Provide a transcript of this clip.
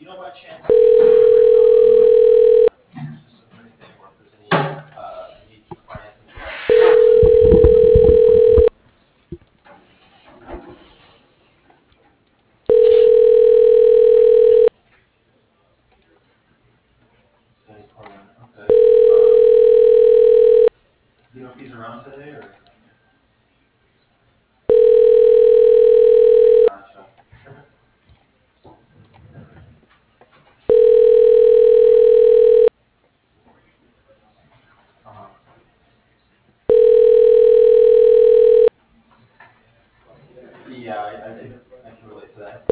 know by chance if just a brief thing, or if there's any need for financing study program? Okay. Do you know if he's around today or? Gotcha. Uh-huh. Yeah, I can relate to that.